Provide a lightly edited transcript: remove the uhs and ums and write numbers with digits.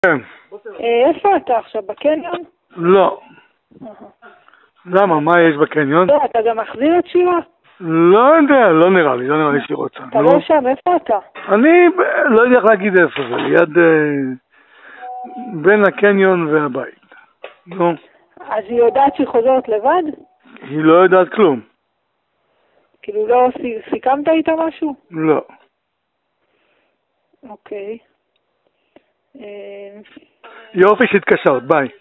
כן. איפה אתה עכשיו? בקניון? לא. למה? מה יש בקניון? לא, אתה גם מחזיר את שירה? לא יודע, לא נראה לי שהיא רוצה. אתה לא שם, איפה אתה? אני לא יודע איך להגיד איפה זה, ליד בין הקניון והבית. נו. אז היא יודעת שהיא חוזרת לבד? היא לא יודעת כלום. כאילו לא סיכמת איתה משהו? לא. אוקיי. יופי שהתקשרת, ביי.